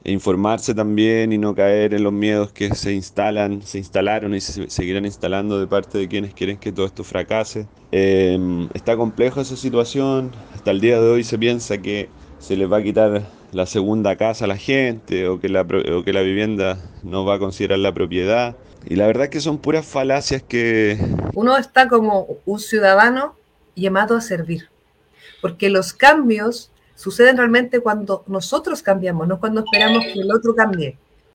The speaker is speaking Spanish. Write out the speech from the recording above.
e informarse también y no caer en los miedos que se instalaron y se seguirán instalando de parte de quienes quieren que todo esto fracase. Está complejo esa situación. Hasta el día de hoy se piensa que se les va a quitar la segunda casa a la gente o que la vivienda no va a considerar la propiedad. Y la verdad es que son puras falacias que... Uno está como un ciudadano llamado a servir, porque los cambios suceden realmente cuando nosotros cambiamos, no cuando esperamos que el otro cambie.